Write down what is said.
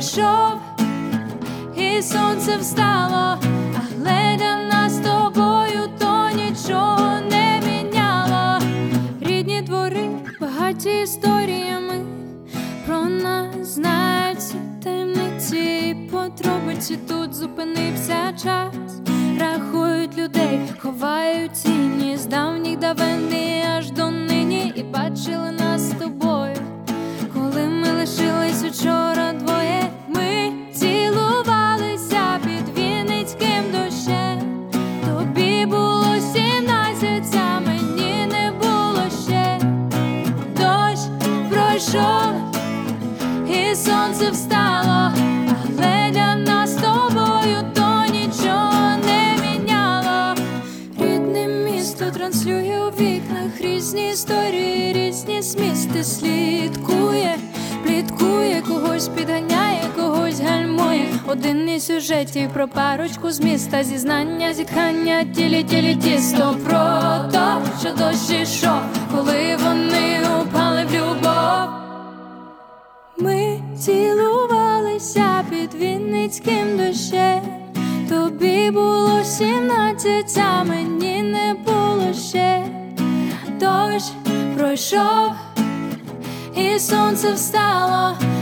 пройшов, і сонце встало, але для нас з тобою то нічого не міняло. Рідні двори багаті історіями, про нас знають всі таємниці, подробиці. Тут зупинився час, рахують людей, ховають тіні з давніх давини аж до нині. І бачили нас з тобою, коли ми лишились учора двоє. Ми цілувалися під вінницьким дощем. Тобі було 17, а мені не було ще. Дощ пройшов, і сонце встало, але для нас з тобою то нічого не міняло. Рідне місто транслює у вікнах різні історії, різні змісти. Слідкує, пліткує, когось підганяє, когось гальмує. Один із сюжетів про парочку з міста, зізнання, зітхання, тілі тісто. Про то, що дощ ішов, коли вони упали в любов. Ми цілувалися під вінницьким дощем. Тобі було 17, а мені не було ще. Дощ пройшов, і сонце встало,